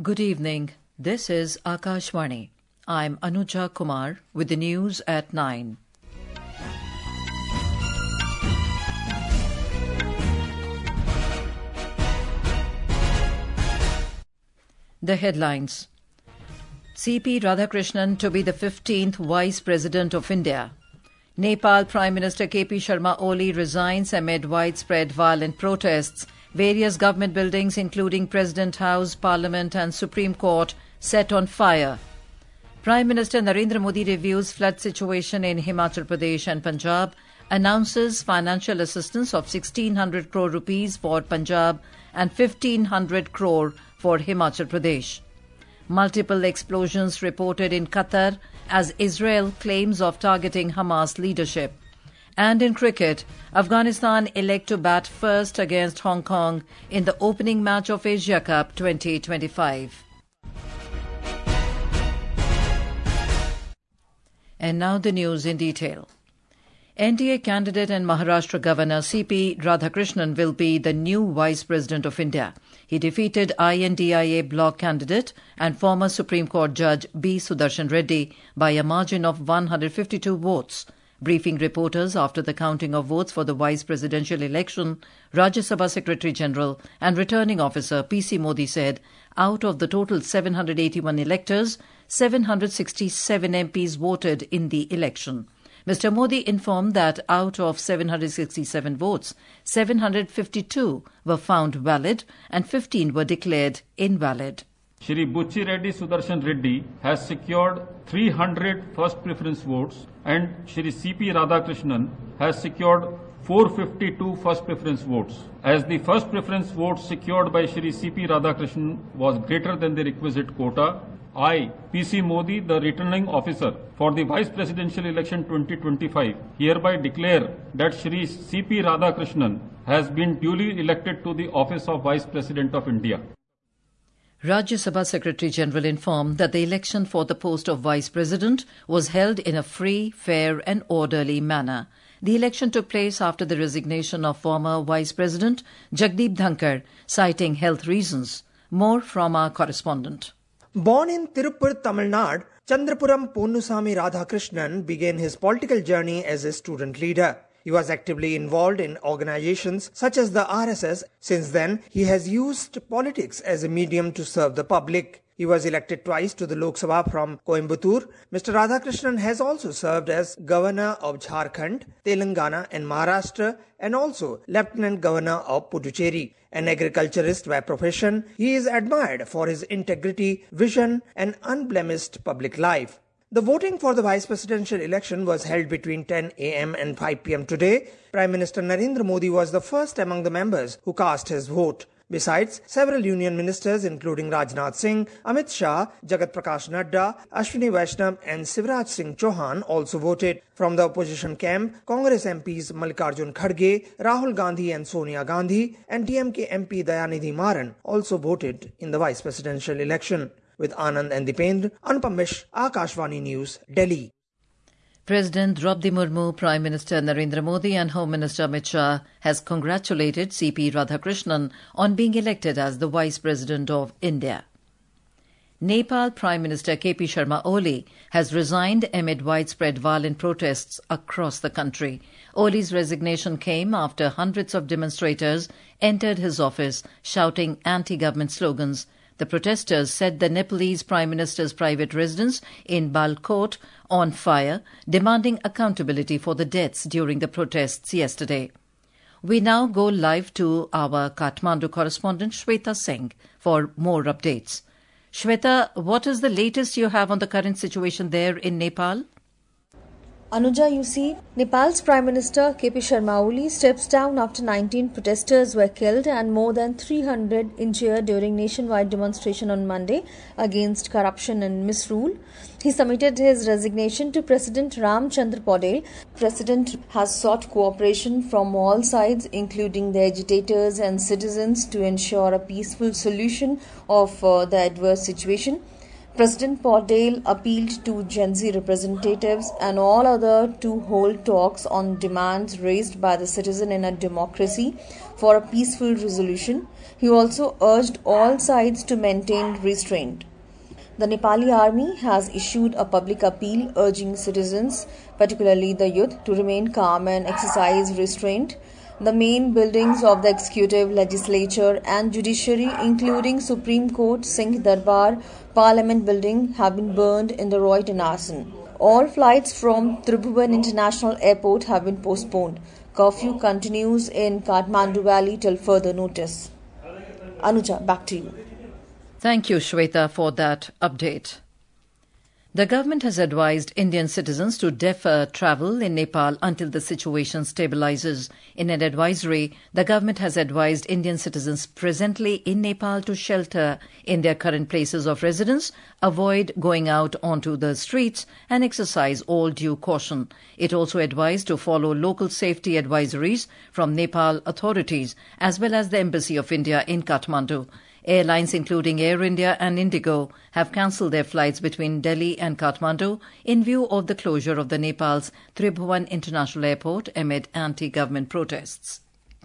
Good evening. This is Akashvani. I'm Anuja Kumar with the news at 9. The headlines. C.P. Radhakrishnan to be the 15th Vice President of India. Nepal Prime Minister K.P. Sharma Oli resigns amid widespread violent protests. Various government buildings including President House, Parliament and Supreme Court set on fire. Prime Minister Narendra Modi reviews flood situation in Himachal Pradesh and Punjab, announces financial assistance of 1,600 crore rupees for Punjab and 1,500 crore for Himachal Pradesh. Multiple explosions reported in Qatar as Israel claims of targeting Hamas leadership. And in cricket, Afghanistan elect to bat first against Hong Kong in the opening match of Asia Cup 2025. And now the news in detail. NDA candidate and Maharashtra Governor C.P. Radhakrishnan will be the new Vice President of India. He defeated INDIA bloc candidate and former Supreme Court Judge B. Sudarshan Reddy by a margin of 152 votes. Briefing reporters after the counting of votes for the vice presidential election, Rajya Sabha Secretary General and Returning Officer P.C. Modi said, out of the total 781 electors, 767 MPs voted in the election. Mr. Modi informed that out of 767 votes, 752 were found valid and 15 were declared invalid. Shri Buchi Reddy Sudarshan Reddy has secured 300 first preference votes and Shri C.P. Radhakrishnan has secured 452 first preference votes. As the first preference votes secured by Shri C.P. Radhakrishnan was greater than the requisite quota, I, P.C. Modi, the returning officer for the Vice Presidential Election 2025, hereby declare that Shri C.P. Radhakrishnan has been duly elected to the office of Vice President of India. Rajya Sabha Secretary General informed that the election for the post of Vice President was held in a free, fair and orderly manner. The election took place after the resignation of former Vice President Jagdeep Dhankar, citing health reasons. More from our correspondent. Born in Tirupur, Tamil Nadu, Chandrapuram Ponnusamy Radhakrishnan began his political journey as a student leader. He was actively involved in organizations such as the RSS. Since then, he has used politics as a medium to serve the public. He was elected twice to the Lok Sabha from Coimbatore. Mr. Radhakrishnan has also served as Governor of Jharkhand, Telangana and Maharashtra and also Lieutenant Governor of Puducherry. An agriculturist by profession, he is admired for his integrity, vision and unblemished public life. The voting for the vice presidential election was held between 10 a.m. and 5 p.m. today. Prime Minister Narendra Modi was the first among the members who cast his vote. Besides, several union ministers including Rajnath Singh, Amit Shah, Jagat Prakash Nadda, Ashwini Vaishnav and Sivraj Singh Chauhan also voted. From the opposition camp, Congress MPs Mallikarjun Kharge, Rahul Gandhi and Sonia Gandhi and DMK MP Dayanidhi Maran also voted in the vice presidential election. With Anand and Dipendra, Anupam Mishra, Akashvani News, Delhi. President Draupadi Murmu, Prime Minister Narendra Modi and Home Minister Amit Shah has congratulated C.P. Radhakrishnan on being elected as the Vice President of India. Nepal Prime Minister K.P. Sharma Oli has resigned amid widespread violent protests across the country. Oli's resignation came after hundreds of demonstrators entered his office shouting anti-government slogans. The protesters set the Nepalese Prime Minister's private residence in Balkot on fire, demanding accountability for the deaths during the protests yesterday. We now go live to our Kathmandu correspondent Shweta Singh for more updates. Shweta, what is the latest you have on the current situation there in Nepal? Anuja, you see, Nepal's Prime Minister K.P. Sharma Oli steps down after 19 protesters were killed and more than 300 injured during nationwide demonstration on Monday against corruption and misrule. He submitted his resignation to President Ramchandra Paudel. President has sought cooperation from all sides, including the agitators and citizens, to ensure a peaceful solution of the adverse situation. President Paudel appealed to Gen Z representatives and all other to hold talks on demands raised by the citizen in a democracy for a peaceful resolution. He also urged all sides to maintain restraint. The Nepali army has issued a public appeal urging citizens, particularly the youth, to remain calm and exercise restraint. The main buildings of the executive, legislature and judiciary, including Supreme Court, Singh Darbar, Parliament building, have been burned in the riot and arson. All flights from Tribhuvan International Airport have been postponed. Curfew continues in Kathmandu Valley till further notice. Anuja, back to you. Thank you, Shweta, for that update. The government has advised Indian citizens to defer travel in Nepal until the situation stabilizes. In an advisory, the government has advised Indian citizens presently in Nepal to shelter in their current places of residence, avoid going out onto the streets, and exercise all due caution. It also advised to follow local safety advisories from Nepal authorities as well as the Embassy of India in Kathmandu. Airlines including Air India and Indigo have cancelled their flights between Delhi and Kathmandu in view of the closure of the Nepal's Tribhuvan International Airport amid anti-government protests.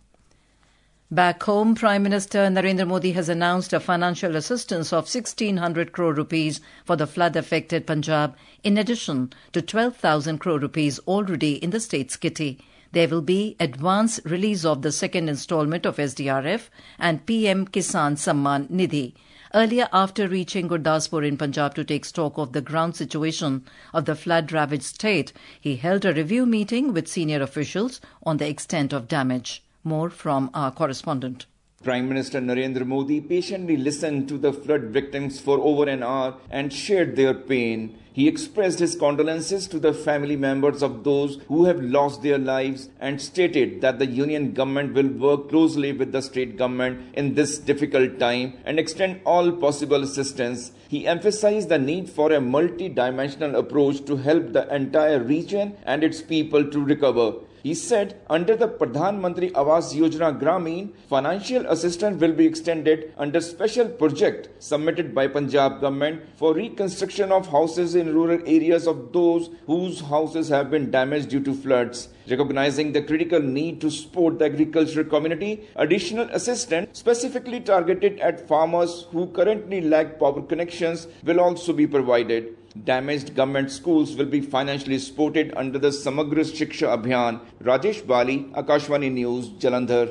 Back home, Prime Minister Narendra Modi has announced a financial assistance of 1,600 crore rupees for the flood-affected Punjab, in addition to 12,000 crore rupees already in the state's kitty. There will be advance release of the second installment of SDRF and PM Kisan Samman Nidhi. Earlier, after reaching Gurdaspur in Punjab to take stock of the ground situation of the flood-ravaged state, he held a review meeting with senior officials on the extent of damage. More from our correspondent. Prime Minister Narendra Modi patiently listened to the flood victims for over an hour and shared their pain. He expressed his condolences to the family members of those who have lost their lives and stated that the union government will work closely with the state government in this difficult time and extend all possible assistance. He emphasized the need for a multi-dimensional approach to help the entire region and its people to recover. He said, under the Pradhan Mantri Awas Yojana Gramin, financial assistance will be extended under special project submitted by Punjab government for reconstruction of houses in rural areas of those whose houses have been damaged due to floods. Recognizing the critical need to support the agricultural community, additional assistance specifically targeted at farmers who currently lack power connections will also be provided. Damaged government schools will be financially supported under the Samagra Shiksha Abhiyan. Rajesh Bali, Akashvani News, Jalandhar.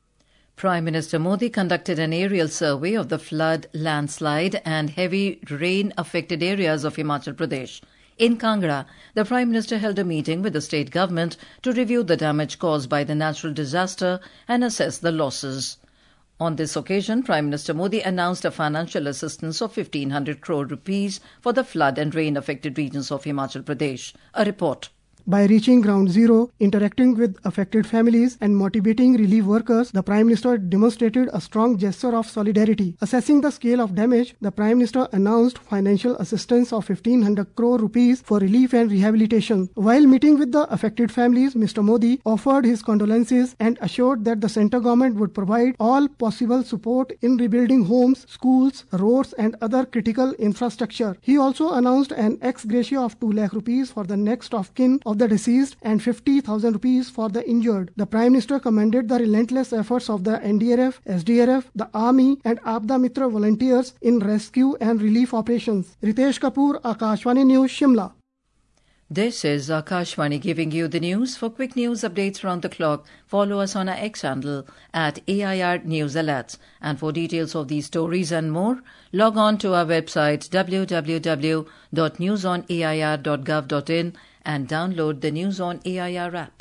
Prime Minister Modi conducted an aerial survey of the flood, landslide and heavy rain-affected areas of Himachal Pradesh. In Kangra, the Prime Minister held a meeting with the state government to review the damage caused by the natural disaster and assess the losses. On this occasion, Prime Minister Modi announced a financial assistance of 1,500 crore rupees for the flood and rain-affected regions of Himachal Pradesh. A report. By reaching ground zero, interacting with affected families and motivating relief workers, the Prime Minister demonstrated a strong gesture of solidarity. Assessing the scale of damage, the Prime Minister announced financial assistance of 1,500 crore rupees for relief and rehabilitation. While meeting with the affected families, Mr. Modi offered his condolences and assured that the centre government would provide all possible support in rebuilding homes, schools, roads and other critical infrastructure. He also announced an ex gratia of 2 lakh rupees for the next of kin of the deceased and 50,000 rupees for the injured. The Prime Minister commended the relentless efforts of the NDRF, SDRF, the Army and Aapda Mitra volunteers in rescue and relief operations. Ritesh Kapoor, Akashvani News, Shimla. This is Akashvani giving you the news. For quick news updates around the clock, follow us on our X handle at AIR News Alerts. And for details of these stories and more, log on to our website www.newsonair.gov.in and download the News on AIR app.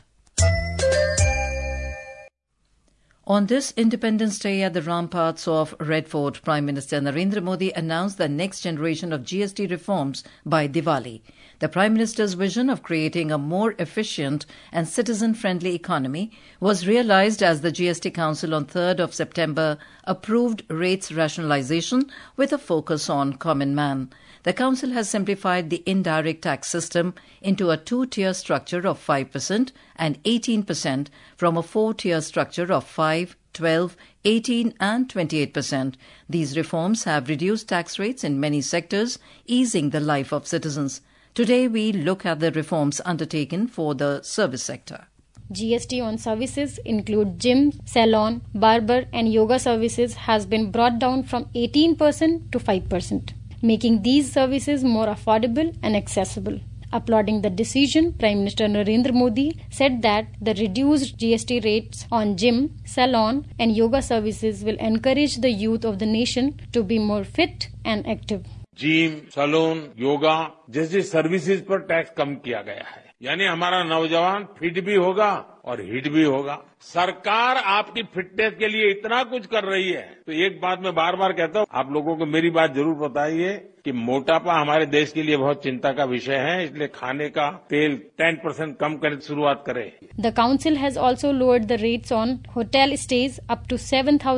On this Independence Day at the ramparts of Red Fort, Prime Minister Narendra Modi announced the next generation of GST reforms by Diwali. The Prime Minister's vision of creating a more efficient and citizen-friendly economy was realized as the GST Council on 3rd of September approved rates rationalization with a focus on common man. The Council has simplified the indirect tax system into a 2-tier structure of 5% and 18% from a 4-tier structure of 5 5, 12, 18 and 28%. These reforms have reduced tax rates in many sectors, easing the life of citizens. Today we look at the reforms undertaken for the service sector. GST on services include gym, salon, barber and yoga services has been brought down from 18% to 5%, making these services more affordable and accessible. Applauding the decision, Prime Minister Narendra Modi said that the reduced GST rates on gym, salon and yoga services will encourage the youth of the nation to be more fit and active. Gym, salon, yoga जैसी services पर tax कम किया गया है, यानी हमारा नौजवान fit भी होगा और हिट भी होगा। सरकार आपकी फिटनेस के लिए इतना कुछ कर रही है, तो एक बात मैं बार बार कहता हूँ, आप लोगों को मेरी बात जरूर बताइए कि मोटापा हमारे देश के लिए बहुत चिंता का विषय है, इसलिए खाने का तेल 10% कम करने की शुरुआत करें। The council has also lowered the rates on hotel stays up to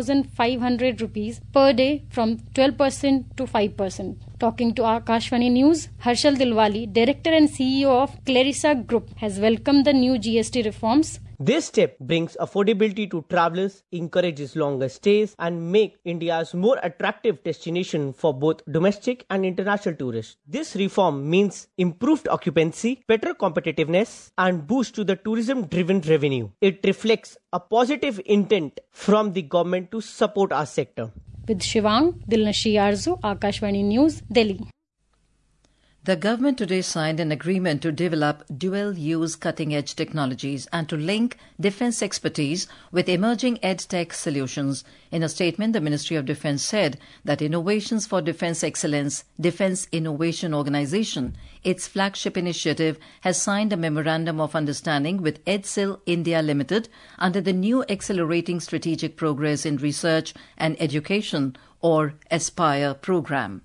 7,500 rupees per day from 12% to 5%. Talking to Akashvani News, Harshal Dilwali, Director and CEO of Clarissa Group, has welcomed the new GST reforms. This step brings affordability to travelers, encourages longer stays and make India's more attractive destination for both domestic and international tourists. This reform means improved occupancy, better competitiveness and boost to the tourism-driven revenue. It reflects a positive intent from the government to support our sector. With Shivang, Dilnashi Arzu, Akashvani News, Delhi. The government today signed an agreement to develop dual-use cutting-edge technologies and to link defence expertise with emerging EdTech solutions. In a statement, the Ministry of Defence said that Innovations for Defence Excellence, Defence Innovation Organisation, its flagship initiative, has signed a Memorandum of Understanding with EdSil India Limited under the new Accelerating Strategic Progress in Research and Education, or ASPIRE programme.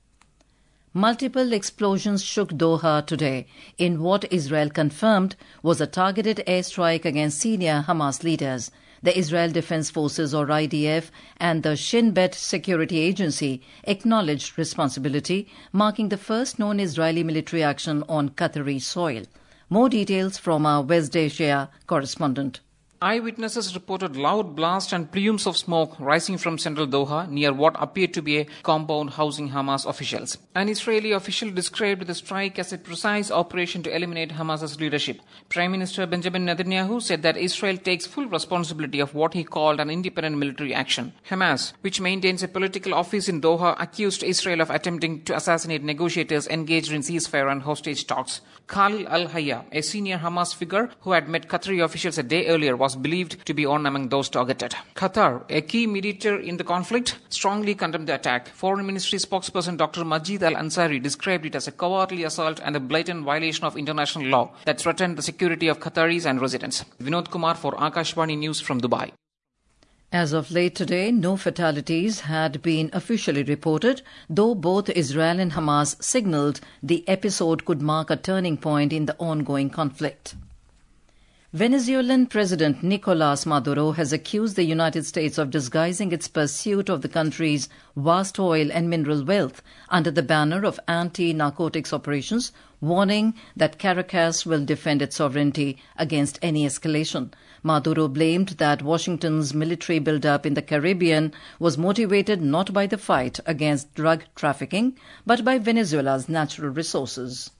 Multiple explosions shook Doha today in what Israel confirmed was a targeted airstrike against senior Hamas leaders. The Israel Defense Forces, or IDF, and the Shin Bet Security Agency acknowledged responsibility, marking the first known Israeli military action on Qatari soil. More details from our West Asia correspondent. Eyewitnesses reported loud blasts and plumes of smoke rising from central Doha near what appeared to be a compound housing Hamas officials. An Israeli official described the strike as a precise operation to eliminate Hamas's leadership. Prime Minister Benjamin Netanyahu said that Israel takes full responsibility of what he called an independent military action. Hamas, which maintains a political office in Doha, accused Israel of attempting to assassinate negotiators engaged in ceasefire and hostage talks. Khalil al-Hayya, a senior Hamas figure who had met Qatari officials a day earlier, was believed to be one among those targeted. Qatar, a key mediator in the conflict, strongly condemned the attack. Foreign Ministry spokesperson Dr. Majid Al-Ansari described it as a cowardly assault and a blatant violation of international law that threatened the security of Qataris and residents. Vinod Kumar for Akashvani News from Dubai. As of late today, no fatalities had been officially reported, though both Israel and Hamas signaled the episode could mark a turning point in the ongoing conflict. Venezuelan President Nicolas Maduro has accused the United States of disguising its pursuit of the country's vast oil and mineral wealth under the banner of anti-narcotics operations, warning that Caracas will defend its sovereignty against any escalation. Maduro blamed that Washington's military buildup in the Caribbean was motivated not by the fight against drug trafficking, but by Venezuela's natural resources.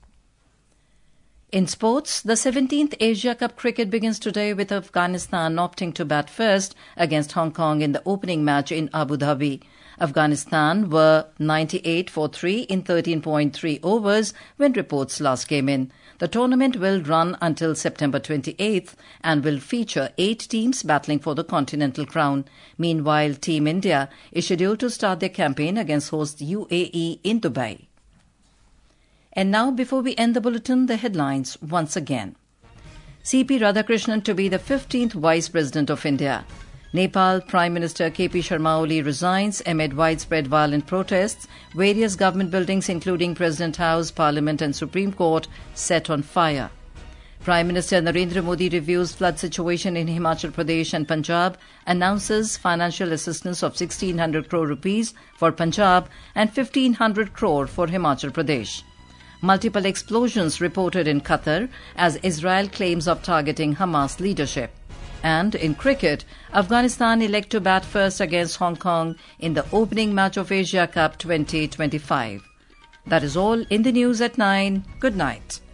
In sports, the 17th Asia Cup cricket begins today with Afghanistan opting to bat first against Hong Kong in the opening match in Abu Dhabi. Afghanistan were 98 for 3 in 13.3 overs when reports last came in. The tournament will run until September 28th and will feature 8 teams battling for the continental crown. Meanwhile, Team India is scheduled to start their campaign against host UAE in Dubai. And now, before we end the bulletin, the headlines once again. C.P. Radhakrishnan to be the 15th Vice President of India. Nepal Prime Minister K.P. Sharma Oli resigns amid widespread violent protests. Various government buildings, including President House, Parliament and Supreme Court, set on fire. Prime Minister Narendra Modi reviews flood situation in Himachal Pradesh and Punjab, announces financial assistance of 1,600 crore rupees for Punjab and 1,500 crore for Himachal Pradesh. Multiple explosions reported in Qatar as Israel claims of targeting Hamas leadership. And in cricket, Afghanistan elect to bat first against Hong Kong in the opening match of Asia Cup 2025. That is all in the news at 9. Good night.